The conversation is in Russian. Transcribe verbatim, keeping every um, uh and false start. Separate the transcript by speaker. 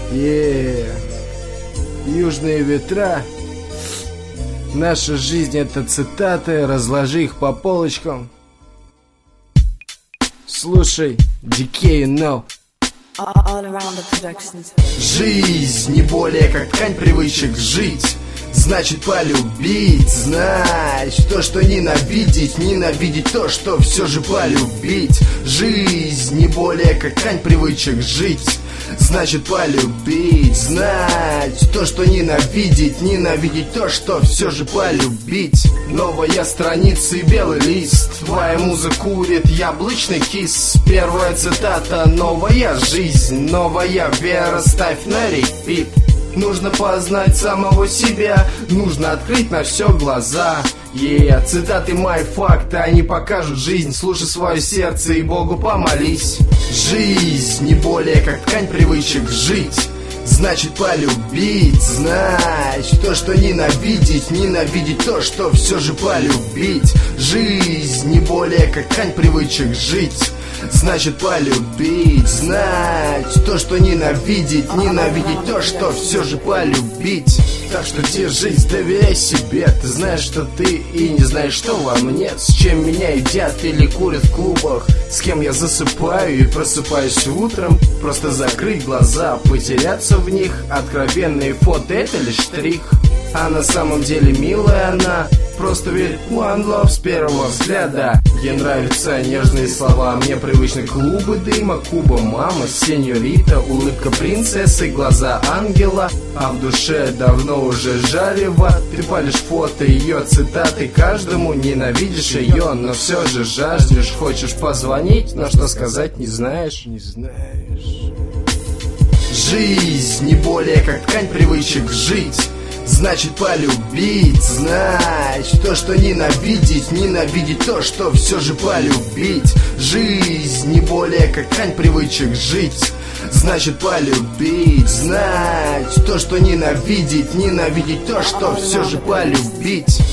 Speaker 1: Yeah. Южные ветра. Наша жизнь — это цитаты, разложи их по полочкам. Слушай, ди кей, you know. Жизнь не более как ткань привычек жить. Значит полюбить, знать то, что ненавидеть, ненавидеть то, что все же полюбить. Жизнь не более как ткань привычек жить. Значит полюбить, знать то, что ненавидеть, ненавидеть то, что все же полюбить. Новая страница и белый лист. Твоя муза курит яблочный кис. Первая цитата: новая жизнь, новая вера, ставь на репит. Нужно познать самого себя, нужно открыть на все глаза. Yeah. Цитаты мои факты, они покажут жизнь. Слушай свое сердце и Богу помолись. Жизнь не более как ткань привычек жить. Значит полюбить, знать то, что ненавидеть, ненавидеть то, что все же полюбить. Жизнь не более как ткань привычек жить. Значит полюбить, знать то, что ненавидеть, ненавидеть то, что все же полюбить. Так что держись, доверяй себе. Ты знаешь, что ты, и не знаешь, что во мне. С чем меня едят или курят в клубах. С кем я засыпаю и просыпаюсь утром. Просто закрыть глаза, потеряться в них. Откровенные фото — это лишь штрих. А на самом деле милая она. Просто верит one love с первого взгляда. Ей нравятся нежные слова, мне привычны клубы дыма, Куба, мама, сеньорита, улыбка принцессы, глаза ангела. А в душе давно уже жарево. Ты палишь фото ее, цитаты каждому. Ненавидишь ее, но все же жаждешь. Хочешь позвонить, но что сказать не знаешь. Не знаешь. Жизнь не более как ткань привычек жить. Значит полюбить, знать то, что ненавидеть, ненавидеть то, что все же полюбить. Жизнь не более как ткань привычек жить. Значит полюбить, знать то, что ненавидеть, ненавидеть то, что все же полюбить.